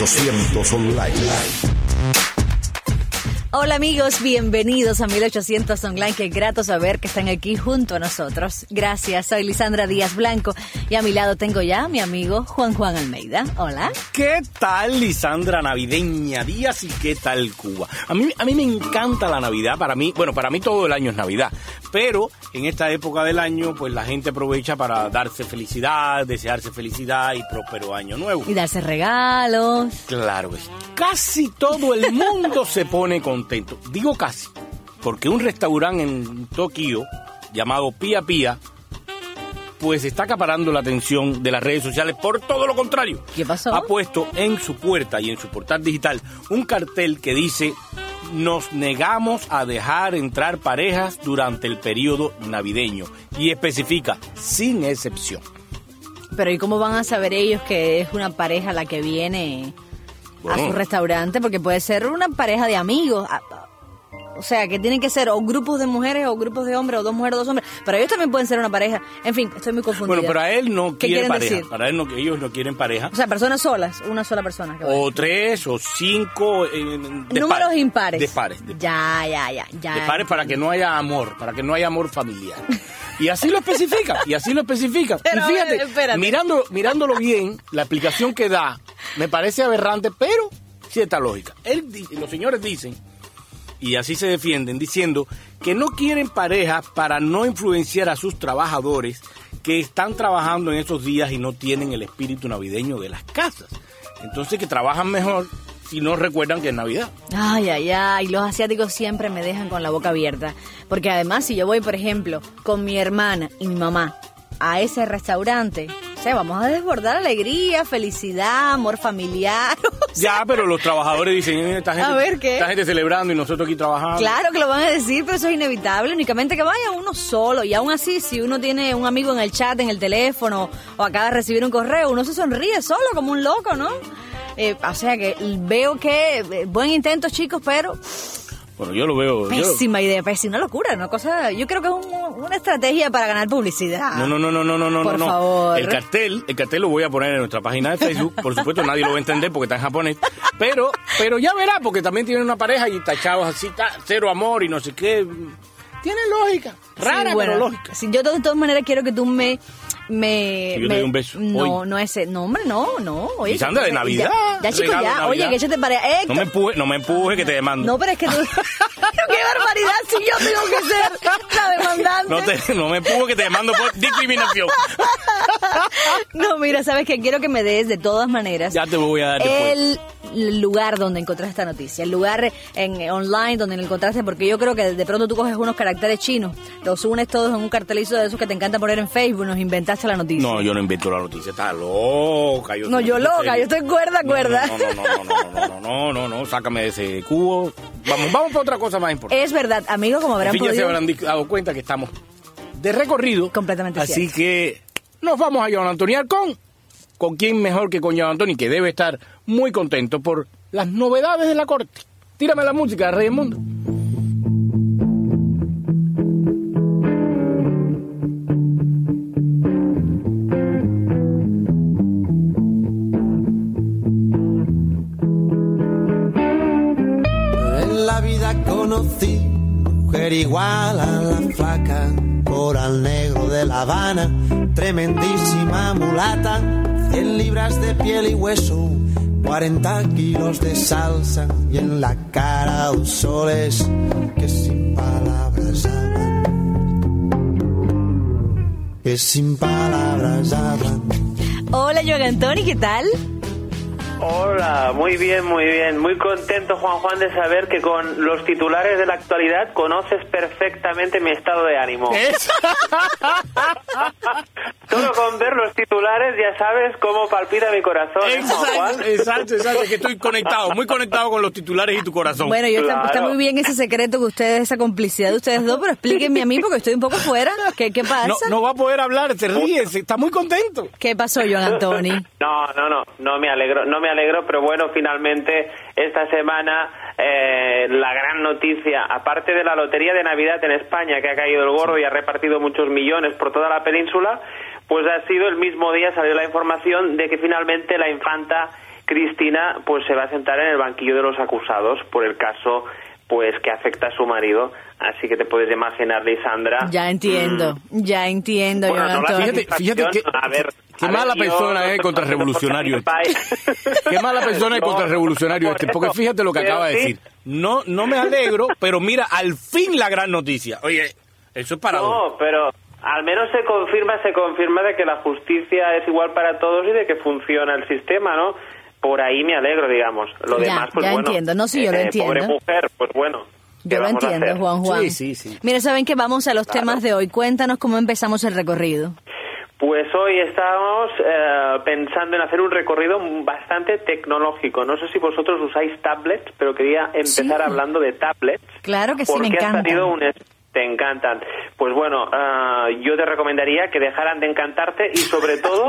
1800 Online. Hola amigos, bienvenidos a 1800 Online. Qué grato saber que están aquí junto a nosotros. Gracias, soy Lisandra Díaz Blanco y a mi lado tengo ya a mi amigo Juan Almeida. Hola. ¿Qué tal, Lisandra Navideña Díaz y qué tal Cuba? A mí me encanta la Navidad. Para mí todo el año es Navidad, pero en esta época del año pues la gente aprovecha para darse felicidad, desearse felicidad y próspero año nuevo. Y darse regalos. Claro que sí. Casi todo el mundo se pone contento. Digo casi, porque un restaurante en Tokio llamado Pia Pia pues está acaparando la atención de las redes sociales por todo lo contrario. ¿Qué pasó? Ha puesto en su puerta y en su portal digital un cartel que dice: nos negamos a dejar entrar parejas durante el periodo navideño, y especifica, sin excepción. Pero ¿y cómo van a saber ellos que es una pareja la que viene a su restaurante? Porque puede ser una pareja de amigos. O sea, que tienen que ser o grupos de mujeres o grupos de hombres, o dos mujeres o dos hombres. Pero ellos también pueden ser una pareja. En fin, estoy muy confundida. Bueno, pero a él no quiere pareja. Decir? Para él no, ellos no quieren pareja. O sea, personas solas, una sola persona. O tres, o cinco. Números impares. Despares. Ya. Despares para que no haya amor, para que no haya amor familiar. Y así lo especifica, Pero, y fíjate, espérate. mirándolo bien, la explicación que da me parece aberrante, pero cierta lógica. Los señores dicen, y así se defienden, diciendo que no quieren parejas para no influenciar a sus trabajadores que están trabajando en esos días y no tienen el espíritu navideño de las casas. Entonces, que trabajan mejor si no recuerdan que es Navidad. Ay, los asiáticos siempre me dejan con la boca abierta. Porque además, si yo voy, por ejemplo, con mi hermana y mi mamá a ese restaurante, o sea, vamos a desbordar alegría, felicidad, amor familiar. O sea, ya, pero los trabajadores dicen, esta gente celebrando y nosotros aquí trabajando. Claro que lo van a decir, pero eso es inevitable. Únicamente que vaya uno solo. Y aún así, si uno tiene un amigo en el chat, en el teléfono, o acaba de recibir un correo, uno se sonríe solo como un loco, ¿no? O sea que veo que buen intento, chicos, pero bueno, yo lo veo. Pésima idea, una locura, una cosa. Yo creo que es una estrategia para ganar publicidad. No. Por favor. El cartel lo voy a poner en nuestra página de Facebook. Por supuesto, nadie lo va a entender porque está en japonés. Pero ya verá, porque también tienen una pareja y tachados así, cero amor y no sé qué. Tiene lógica. Rara, sí, bueno, pero lógica. Sí, yo de todas maneras quiero que tú me yo te doy un beso. No ese. No, hombre, no. Oye, Lisandra, de Navidad. Ya chico, ya. Navidad. Oye, que échate para allá. No me empuje que te demando. No, pero es que tú. ¡Qué barbaridad! Si yo tengo que ser la demandante. No me empuje que te demando por discriminación. No, mira, sabes que quiero que me des de todas maneras. Ya te voy a dar el lugar donde encontraste esta noticia, el lugar online donde lo encontraste, porque yo creo que de pronto tú coges unos caracteres chinos, los unes todos en un cartelizo de esos que te encanta poner en Facebook, nos inventaste la noticia. No, yo no invento la noticia, estás loca. Yo estoy cuerda. No, sácame de ese cubo. Vamos para otra cosa más importante. Es verdad, amigos, como habrán podido. Ya se habrán dado cuenta que estamos de recorrido. Completamente así cierto. Que nos vamos a Joan Antoniar con quién mejor que con Joan Antoni, que debe estar muy contento por las novedades de la corte. Tírame la música, Rey del Mundo. En la vida conocí mujer igual a la flaca, coral negro de La Habana, tremendísima mulata, 100 libras de piel y hueso, 40 kilos de salsa, y en la cara dos soles que sin palabras hablan, que sin palabras hablan. Hola, Joan Antoni, ¿qué tal? Hola, muy bien, muy contento, Juan, de saber que con los titulares de la actualidad conoces perfectamente mi estado de ánimo. Solo con ver los titulares ya sabes cómo palpita mi corazón. Exacto, que estoy muy conectado con los titulares y tu corazón. Bueno, está muy bien ese secreto que ustedes, esa complicidad de ustedes dos, pero explíquenme a mí porque estoy un poco fuera. ¿Qué pasa? No va a poder hablar, se ríe, está muy contento. ¿Qué pasó, Joan Antoni? No me alegro, pero bueno, finalmente esta semana la gran noticia, aparte de la lotería de Navidad en España, que ha caído el gordo y ha repartido muchos millones por toda la península, pues ha sido el mismo día, salió la información de que finalmente la infanta Cristina pues se va a sentar en el banquillo de los acusados por el caso pues que afecta a su marido. Así que te puedes imaginar, Lisandra. Ya entiendo. Bueno, fíjate que... Qué mala persona es contrarrevolucionario Qué mala persona es contrarrevolucionario porque fíjate lo que acaba de decir. No me alegro, pero mira, al fin la gran noticia. Oye, eso es para... No, pero al menos se confirma de que la justicia es igual para todos y de que funciona el sistema, ¿no? Por ahí me alegro, digamos. Lo demás, pues ya bueno. Entiendo. No, sí, yo lo entiendo. Pobre mujer, pues bueno. Yo lo entiendo, Juan. Sí. Mira, saben que vamos a los temas de hoy. Cuéntanos cómo empezamos el recorrido. Pues hoy estamos pensando en hacer un recorrido bastante tecnológico. No sé si vosotros usáis tablets, pero quería empezar hablando de tablets. Claro que sí, me encantan. Porque ha salido Te encantan. Pues bueno, yo te recomendaría que dejaran de encantarte y sobre todo,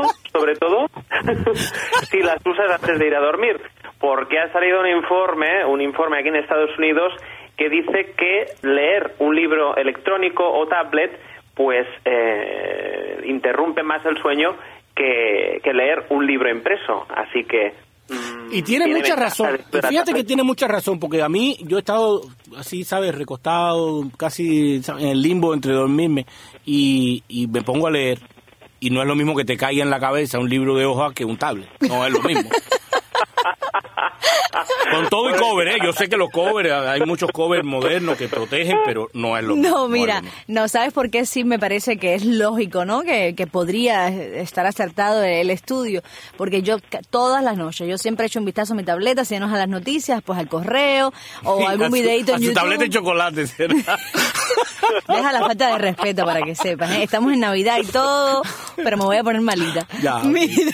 si las usas antes de ir a dormir. Porque ha salido un informe aquí en Estados Unidos que dice que leer un libro electrónico o tablet pues interrumpe más el sueño que leer un libro impreso. Así que... y tiene mucha razón. Fíjate que tiene mucha razón, porque a mí, yo he estado así, ¿sabes? Recostado, casi en el limbo entre dormirme y me pongo a leer. Y no es lo mismo que te caiga en la cabeza un libro de hoja que un tablet. No es lo mismo. Con todo y cover, yo sé que los covers, hay muchos covers modernos que protegen, pero no es lo mismo. No, mira, no, ¿sabes por qué? Sí me parece que es lógico, ¿no? Que podría estar acertado el estudio, porque yo todas las noches, yo siempre echo un vistazo a mi tableta, si no a las noticias, pues al correo, o algún videito en YouTube. A su tableta de chocolate, ¿será? Deja la falta de respeto para que sepas, ¿eh? Estamos en Navidad y todo, pero me voy a poner malita. Ya. Mira.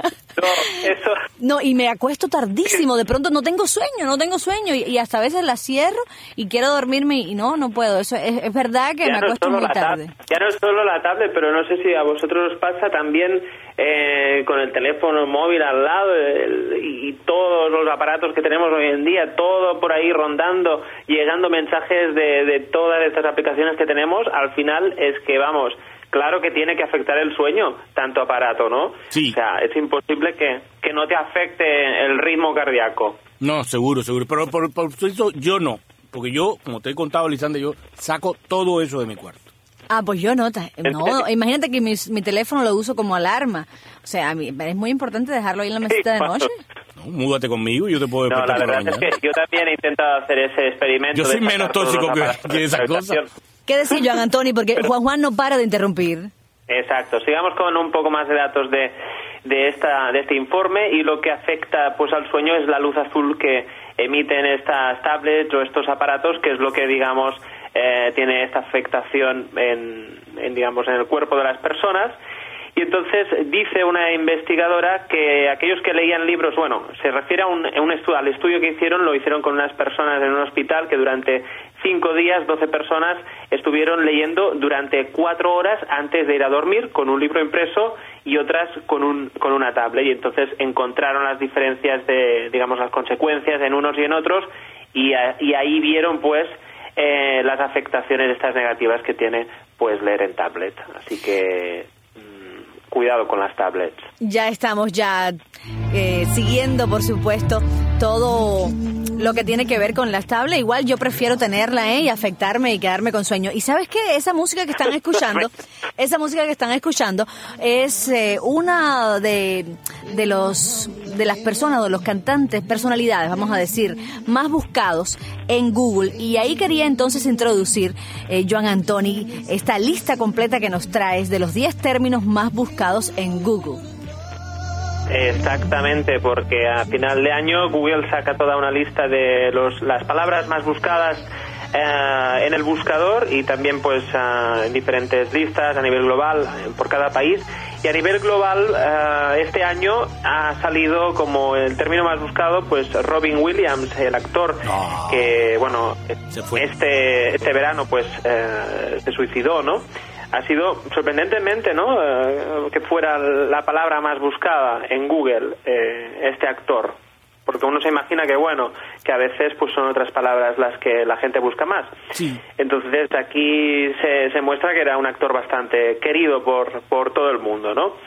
No, y me acuesto tardísimo, de pronto no tengo sueño y hasta a veces la cierro y quiero dormirme y no puedo. Eso es verdad que me acuesto muy tarde. Ya no es solo la tablet, pero no sé si a vosotros os pasa también con el teléfono móvil al lado y todos los aparatos que tenemos hoy en día, todo por ahí rondando, llegando mensajes de todas estas aplicaciones que tenemos. Al final es que vamos... Claro que tiene que afectar el sueño, tanto aparato, ¿no? Sí. O sea, es imposible que no te afecte el ritmo cardíaco. No, seguro. Pero por eso yo no. Porque yo, como te he contado, Lisandra, yo saco todo eso de mi cuarto. Ah, pues yo no. Imagínate que mi teléfono lo uso como alarma. O sea, es muy importante dejarlo ahí en la mesita de noche. No, múdate conmigo y yo te puedo despertar. No, la verdad es que yo también he intentado hacer ese experimento. Yo soy menos tóxico que esa cosa. ¿Qué decía Joan Antoni? Porque Juan no para de interrumpir. Exacto. Sigamos con un poco más de datos de este informe, y lo que afecta pues al sueño es la luz azul que emiten estas tablets o estos aparatos, que es lo que digamos tiene esta afectación en el cuerpo de las personas. Y entonces dice una investigadora que aquellos que leían libros, se refiere al estudio que hicieron, lo hicieron con unas personas en un hospital que durante 5 días, 12 personas estuvieron leyendo durante 4 horas antes de ir a dormir con un libro impreso y otras con una tablet. Y entonces encontraron las diferencias las consecuencias en unos y en otros, y ahí vieron pues las afectaciones estas negativas que tiene pues leer en tablet. Así que cuidado con las tablets. Ya estamos siguiendo, por supuesto, todo lo que tiene que ver con las tablets. Igual yo prefiero tenerla y afectarme y quedarme con sueño. Y ¿sabes qué? Esa música que están escuchando es una de las personas, de los cantantes, personalidades, vamos a decir, más buscados en Google. Y ahí quería entonces introducir, Joan Antoni, esta lista completa que nos traes de los 10 términos más buscados en Google. Exactamente, porque a final de año Google saca toda una lista de las palabras más buscadas en el buscador, y también pues en diferentes listas a nivel global por cada país. Y a nivel global este año ha salido como el término más buscado pues Robin Williams, el actor que este verano pues se suicidó, ¿no? Ha sido sorprendentemente, ¿no? Que fuera la palabra más buscada en Google este actor, porque uno se imagina que a veces pues son otras palabras las que la gente busca más. Sí. Entonces aquí se muestra que era un actor bastante querido por todo el mundo, ¿no?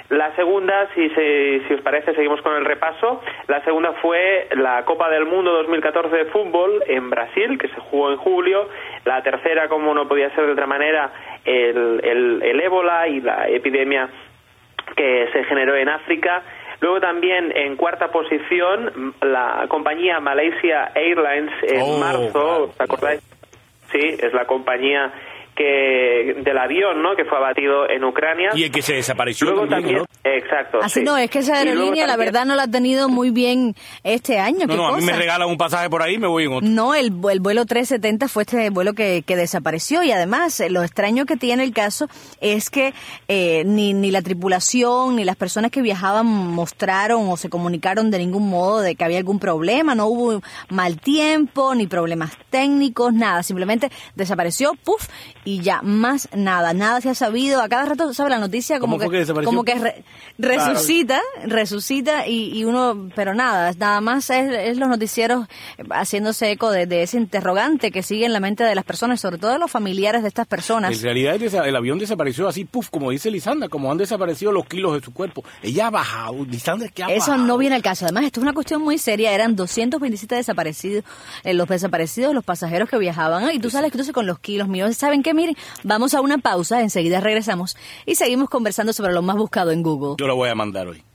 La segunda, si os parece, seguimos con el repaso. La segunda fue la Copa del Mundo 2014 de fútbol en Brasil, que se jugó en julio. La tercera, como no podía ser de otra manera, el ébola y la epidemia que se generó en África. Luego también en cuarta posición la compañía Malaysia Airlines en marzo, ¿os acordáis? Sí, es la compañía del avión, ¿no?, que fue abatido en Ucrania. Y el que se desapareció. Luego también, ¿no? Exacto. Así sí. no, es que esa aerolínea la verdad no la ha tenido muy bien este año. No, a mí me regalan un pasaje por ahí y me voy en otro. No, el vuelo 370 fue este vuelo que desapareció, y además lo extraño que tiene el caso es que ni la tripulación ni las personas que viajaban mostraron o se comunicaron de ningún modo de que había algún problema, no hubo mal tiempo, ni problemas técnicos, nada, simplemente desapareció, ¡puf! Y ya, más nada se ha sabido. A cada rato sabe la noticia como que resucita y uno, pero nada más es los noticieros haciéndose eco de ese interrogante que sigue en la mente de las personas, sobre todo de los familiares de estas personas. En realidad el avión desapareció así, ¡puf!, como dice Lisandra, como han desaparecido los kilos de su cuerpo. Ella ha bajado, Lisandra, ¿qué ha bajado? Eso no viene al caso. Además, esto es una cuestión muy seria. Eran 227 desaparecidos, los pasajeros que viajaban. Y tú sabes que entonces con los kilos míos, ¿saben qué? Miren, vamos a una pausa, enseguida regresamos y seguimos conversando sobre lo más buscado en Google. Yo lo voy a mandar hoy.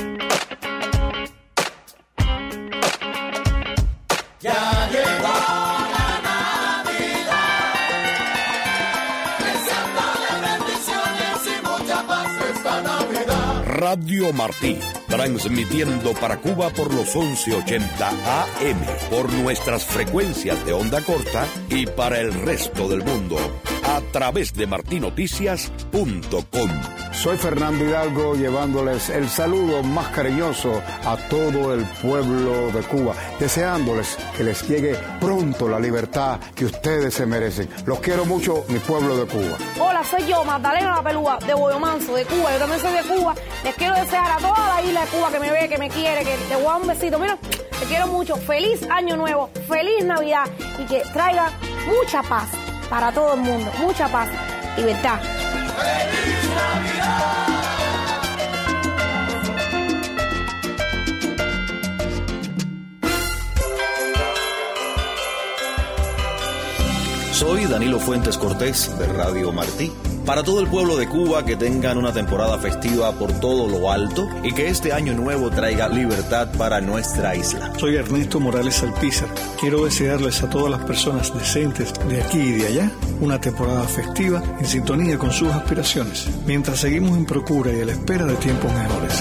Ya llegó la Navidad, deseándole bendiciones y mucha paz esta Navidad. Radio Martí, transmitiendo para Cuba por los 1180 AM, por nuestras frecuencias de onda corta y para el resto del mundo, a través de martinoticias.com. Soy Fernando Hidalgo, llevándoles el saludo más cariñoso a todo el pueblo de Cuba, deseándoles que les llegue pronto la libertad que ustedes se merecen. Los quiero mucho, mi pueblo de Cuba. Hola, soy yo, Magdalena La Pelúa, de Boyomanso, de Cuba. Yo también soy de Cuba. Les quiero desear a toda la isla de Cuba que me ve, que me quiere, que te voy a dar un besito. Mira, te quiero mucho. Feliz Año Nuevo, feliz Navidad y que traiga mucha paz para todo el mundo. Mucha paz, libertad. ¡Feliz Navidad! Soy Danilo Fuentes Cortés de Radio Martí. Para todo el pueblo de Cuba, que tengan una temporada festiva por todo lo alto y que este año nuevo traiga libertad para nuestra isla. Soy Ernesto Morales Alpizar. Quiero desearles a todas las personas decentes de aquí y de allá una temporada festiva en sintonía con sus aspiraciones, mientras seguimos en procura y a la espera de tiempos mejores.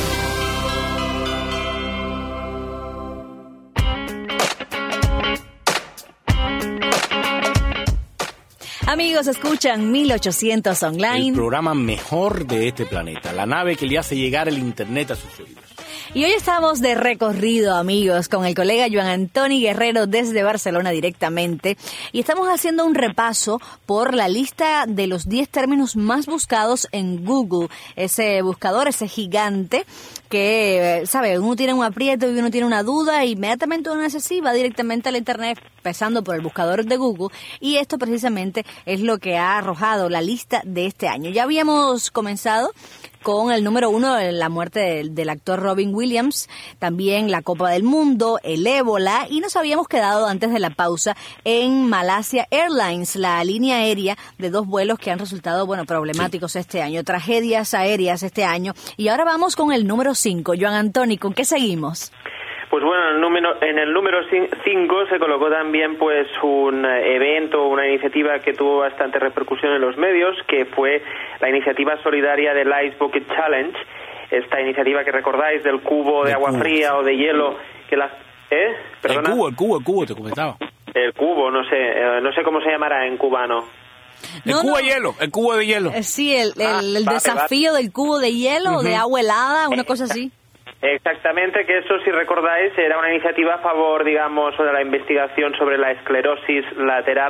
Amigos, escuchan 1800 Online. El programa mejor de este planeta. La nave que le hace llegar el internet a sus oídos. Y hoy estamos de recorrido, amigos, con el colega Joan Antoni Guerrero desde Barcelona directamente. Y estamos haciendo un repaso por la lista de los 10 términos más buscados en Google. Ese buscador, ese gigante que, ¿sabe? Uno tiene un aprieto y uno tiene una duda, e inmediatamente uno hace así, va directamente al internet, empezando por el buscador de Google. Y esto precisamente es lo que ha arrojado la lista de este año. Ya habíamos comenzado con el número 1, la muerte del actor Robin Williams, también la Copa del Mundo, el ébola, y nos habíamos quedado antes de la pausa en Malaysia Airlines, la línea aérea de 2 vuelos que han resultado, problemáticos este año, tragedias aéreas este año. Y ahora vamos con el número 5. Joan Antoni, ¿con qué seguimos? Pues bueno, en el número 5 se colocó también pues un evento, una iniciativa que tuvo bastante repercusión en los medios, que fue la iniciativa solidaria del Ice Bucket Challenge, esta iniciativa que recordáis del cubo de agua fría o de hielo que las... ¿Perdona? El cubo, te comentaba. El cubo, no sé cómo se llamará en cubano. El cubo de hielo. Sí, el desafío del cubo de hielo, de agua helada, una cosa así. Exactamente, que eso, si recordáis, era una iniciativa a favor, digamos, de la investigación sobre la esclerosis lateral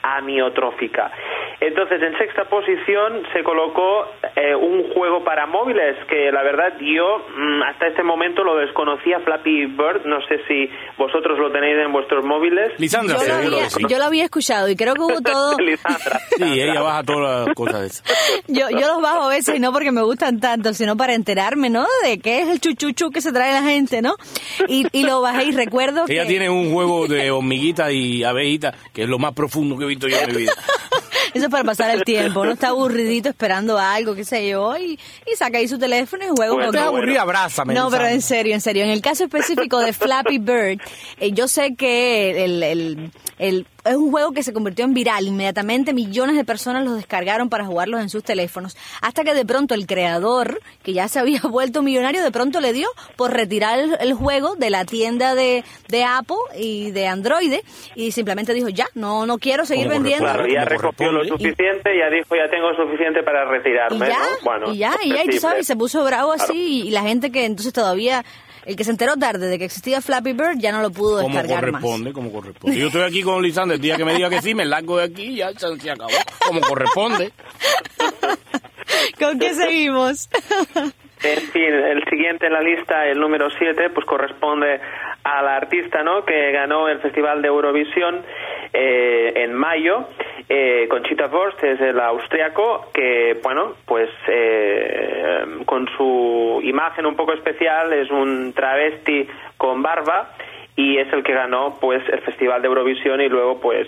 amiotrófica. Entonces, en sexta posición se colocó un juego para móviles que la verdad yo hasta este momento lo desconocía, Flappy Bird. No sé si vosotros lo tenéis en vuestros móviles. Lisandra, yo lo había escuchado y creo que hubo todo... Lisandra. Sí, ella baja todas las cosas de esas. Yo los bajo a veces y no porque me gustan tanto, sino para enterarme, ¿no? De qué es el chuchuchu que se trae la gente, ¿no? Y lo bajé y recuerdo ella que... tiene un juego de hormiguitas y abejitas que es lo más profundo que he visto yo en mi vida. Eso es para pasar el tiempo. Uno está aburridito esperando algo, qué sé yo, y saca ahí su teléfono y juega un Bueno, poco. te aburrí, abrázame. No, pero en serio. En el caso específico de Flappy Bird, yo sé que es un juego que se convirtió en viral. Inmediatamente millones de personas los descargaron para jugarlos en sus teléfonos. Hasta que de pronto el creador, que ya se había vuelto millonario, de pronto le dio por retirar el juego de la tienda de Apple y de Android y simplemente dijo, ya, no quiero seguir vendiendo. Claro, ya recogió lo suficiente, ya dijo, ya tengo suficiente para retirarme. Y ya, ¿no? Bueno, y tú sabes, se puso bravo así, y la gente que entonces todavía... El que se enteró tarde de que existía Flappy Bird ya no lo pudo descargar más. Como corresponde. Yo estoy aquí con Lisandra, el día que me diga que sí, me largo de aquí y ya se acabó. Como corresponde. ¿Con qué seguimos? En fin, el siguiente en la lista, el número 7, pues corresponde a la artista, ¿no?, que ganó el Festival de Eurovisión en mayo. Conchita Wurst es el austriaco que, bueno, pues con su imagen un poco especial, es un travesti con barba y es el que ganó pues el Festival de Eurovisión y luego pues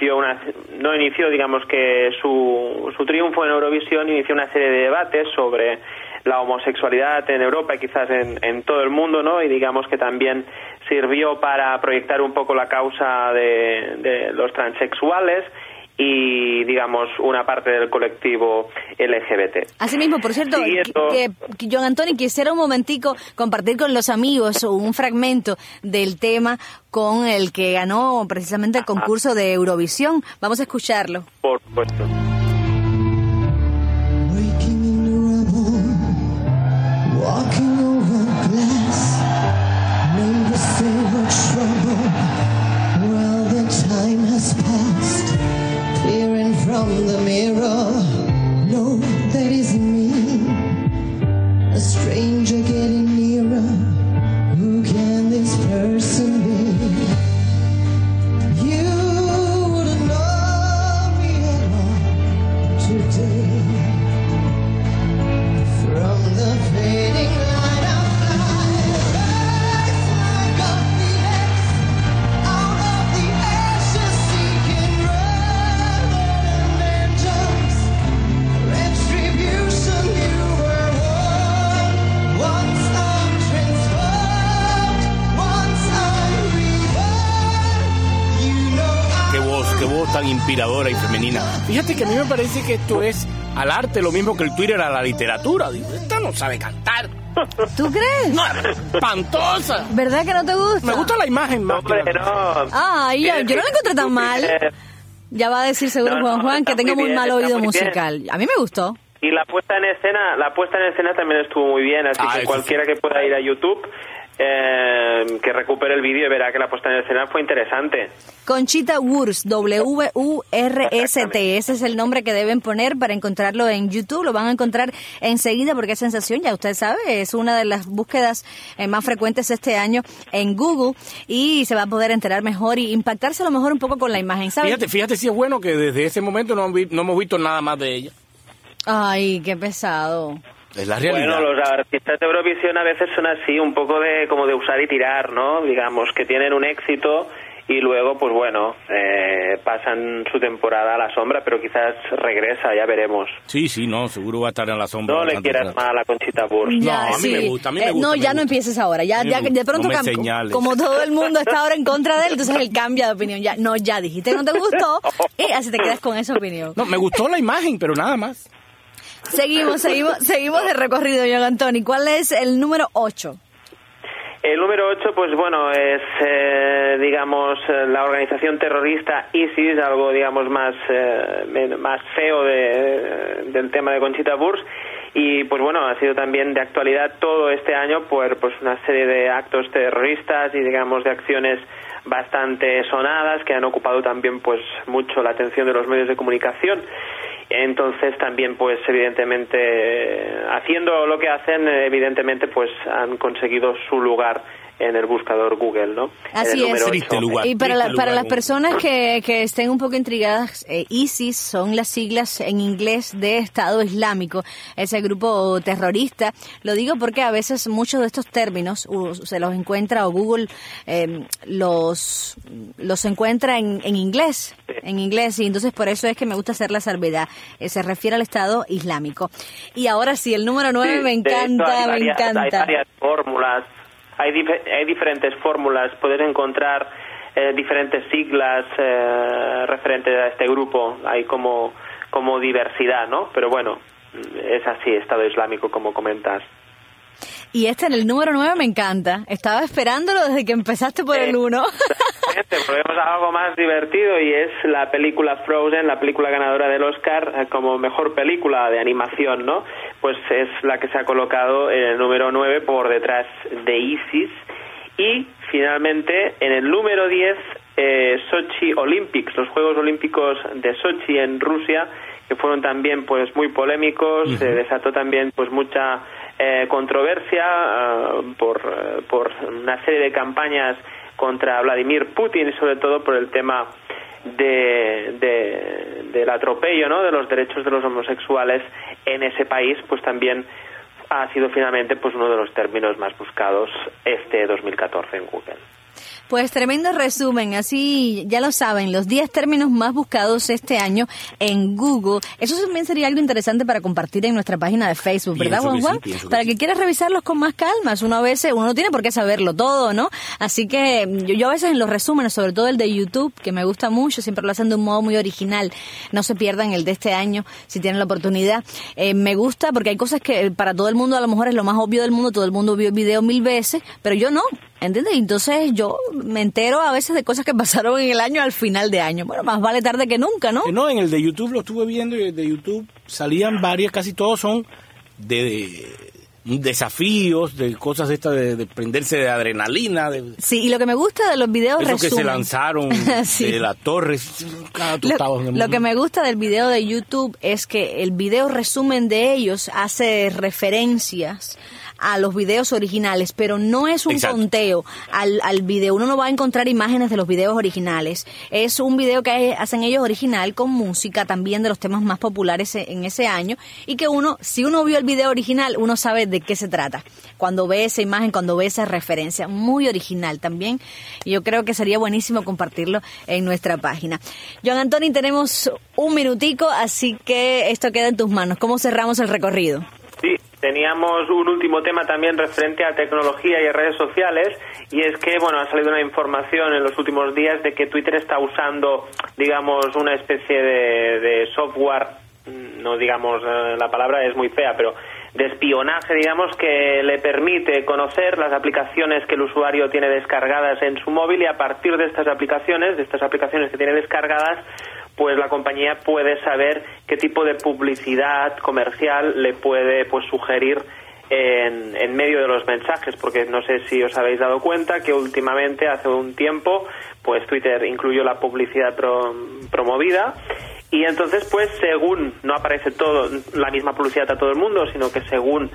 digamos que su triunfo en Eurovisión inició una serie de debates sobre la homosexualidad en Europa y quizás en todo el mundo, ¿no? Y digamos que también sirvió para proyectar un poco la causa de los transexuales y, digamos, una parte del colectivo LGBT. Asimismo, por cierto, que John Anthony, quisiera un momentico compartir con los amigos un fragmento del tema con el que ganó precisamente el concurso de Eurovisión. Vamos a escucharlo. Por supuesto. Walking over glass, never so much trouble. Well, the time has passed, peering from the mirror. No, that isn't me. A stranger getting nearer. Who can this person be? You wouldn't know me at all today. From the fading light of light, rise like a phoenix out of the ashes, seeking reverent vengeance, retribution. You were once I'm transformed, once I'm reborn. You know Qué voz tan inspiradora y femenina. Fíjate que a mí me parece que esto es al arte lo mismo que el Twitter a la literatura. Digo, esta no sabe cantar. ¿Tú crees? No, espantosa. ¿Verdad que no te gusta? Me gusta la imagen más. Hombre, no. Yo no la encontré tan mal. Ya va a decir seguro Juan que tengo muy mal oído musical. A mí me gustó. Y la puesta en escena también estuvo muy bien, así que cualquiera que pueda ir a YouTube que recupere el vídeo y verá que la puesta en escena fue interesante. Conchita Wurst, W-U-R-S-T, ese es el nombre que deben poner para encontrarlo en YouTube. Lo van a encontrar enseguida porque es sensación, ya usted sabe, es una de las búsquedas más frecuentes este año en Google y se va a poder enterar mejor y impactarse a lo mejor un poco con la imagen, ¿sabes? Fíjate si es bueno que desde ese momento no hemos visto nada más de ella. Ay, qué pesado. Es la realidad. Bueno, los artistas de Eurovisión a veces son así, un poco como de usar y tirar, ¿no? Digamos, que tienen un éxito y luego, pues bueno, pasan su temporada a la sombra, pero quizás regresa, ya veremos. Sí, no, seguro va a estar en la sombra. No le quieras mal a Conchita Wurst. Ya, no, a mí me gusta, No, ya no empieces ahora, ya de pronto como todo el mundo está ahora en contra de él, entonces él cambia de opinión. Ya dijiste que no te gustó y así te quedas con esa opinión. No, me gustó la imagen, pero nada más. Seguimos de recorrido, John Anthony. ¿Cuál es el número 8? El número 8, pues bueno, es, digamos, la organización terrorista ISIS, algo, digamos, más feo del tema de Conchita Wurst. Y, pues bueno, ha sido también de actualidad todo este año por pues una serie de actos terroristas y, digamos, de acciones bastante sonadas, que han ocupado también pues mucho la atención de los medios de comunicación. Entonces también pues evidentemente haciendo lo que hacen, evidentemente pues han conseguido su lugar en el buscador Google, ¿no? Así es. Triste lugar. Y para Triste las lugar. personas que estén un poco intrigadas, ISIS son las siglas en inglés de Estado Islámico, ese grupo terrorista. Lo digo porque a veces muchos de estos términos se los encuentra, o Google los encuentra en inglés, y entonces por eso es que me gusta hacer la salvedad. Se refiere al Estado Islámico. Y ahora sí, el número 9 Sí, me de encanta, hecho, me encanta. Hay varias fórmulas. Hay diferentes fórmulas, puedes encontrar diferentes siglas referentes a este grupo, hay como diversidad, ¿no? Pero bueno, es así, Estado Islámico, como comentas. Y en el número 9 me encanta, estaba esperándolo desde que empezaste por el 1. Volvemos a algo más divertido y es la película Frozen, la película ganadora del Oscar como mejor película de animación, ¿no? Pues es la que se ha colocado en el número 9 por detrás de ISIS. Y finalmente en el número 10 Sochi Olympics, los Juegos Olímpicos de Sochi en Rusia, que fueron también pues muy polémicos. Se desató también pues mucha controversia por una serie de campañas contra Vladimir Putin y sobre todo por el tema del atropello, ¿no?, de los derechos de los homosexuales en ese país. Pues también ha sido finalmente pues uno de los términos más buscados este 2014 en Google. Pues tremendo resumen, así ya lo saben, los 10 términos más buscados este año en Google. Eso también sería algo interesante para compartir en nuestra página de Facebook, ¿verdad, Juan Juan? Para que quieras revisarlos con más calma. Uno no tiene por qué saberlo todo, ¿no? Así que yo a veces en los resúmenes, sobre todo el de YouTube, que me gusta mucho, siempre lo hacen de un modo muy original. No se pierdan el de este año, si tienen la oportunidad. Me gusta porque hay cosas que para todo el mundo a lo mejor es lo más obvio del mundo, todo el mundo vio el video 1000 veces, pero yo no. ¿Entiendes? Entonces yo me entero a veces de cosas que pasaron en el año al final de año. Bueno, más vale tarde que nunca, ¿no? No, en el de YouTube lo estuve viendo y el de YouTube salían varias, casi todos son de desafíos, de cosas estas de prenderse de adrenalina. Sí, y lo que me gusta de los videos eso resumen. Que se lanzaron sí. De la torre. Lo que me gusta del video de YouTube es que el video resumen de ellos hace referencias a los videos originales, pero no es un conteo al video. Uno no va a encontrar imágenes de los videos originales. Es un video que hacen ellos original con música también de los temas más populares en ese año y que si uno vio el video original, uno sabe de qué se trata. Cuando ve esa imagen, cuando ve esa referencia, muy original también. Y yo creo que sería buenísimo compartirlo en nuestra página. Joan Anthony, tenemos un minutico, así que esto queda en tus manos. ¿Cómo cerramos el recorrido? Sí, teníamos un último tema también referente a tecnología y a redes sociales, y es que, bueno, ha salido una información en los últimos días de que Twitter está usando, digamos, una especie de software, no digamos, la palabra es muy fea, pero de espionaje, digamos, que le permite conocer las aplicaciones que el usuario tiene descargadas en su móvil, y a partir de estas aplicaciones que tiene descargadas, pues la compañía puede saber qué tipo de publicidad comercial le puede pues sugerir en medio de los mensajes, porque no sé si os habéis dado cuenta que últimamente, hace un tiempo, pues Twitter incluyó la publicidad promovida. Y entonces, pues, según no aparece la misma publicidad a todo el mundo, sino que según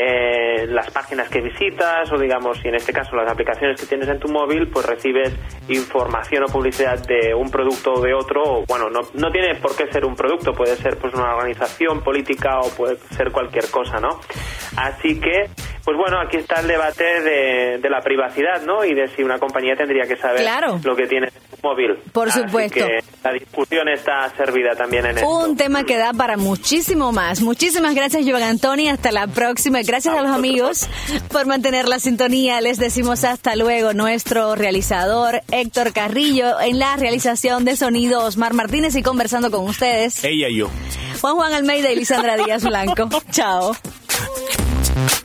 las páginas que visitas, o digamos, y en este caso las aplicaciones que tienes en tu móvil, pues recibes información o publicidad de un producto o de otro. O, bueno, no tiene por qué ser un producto, puede ser pues una organización política o puede ser cualquier cosa, ¿no? Así que, pues bueno, aquí está el debate de la privacidad, ¿no? Y de si una compañía tendría que saber lo que tiene en su móvil. Por supuesto. Así que la discusión está servida también en esto. Un tema que da para muchísimo más. Muchísimas gracias, Joan Anthony. Hasta la próxima. Gracias a los amigos por mantener la sintonía. Les decimos hasta luego. Nuestro realizador, Héctor Carrillo, en la realización de sonido, Osmar Martínez, y conversando con ustedes, ella y yo, Juan Almeida y Lisandra Díaz Blanco. Chao.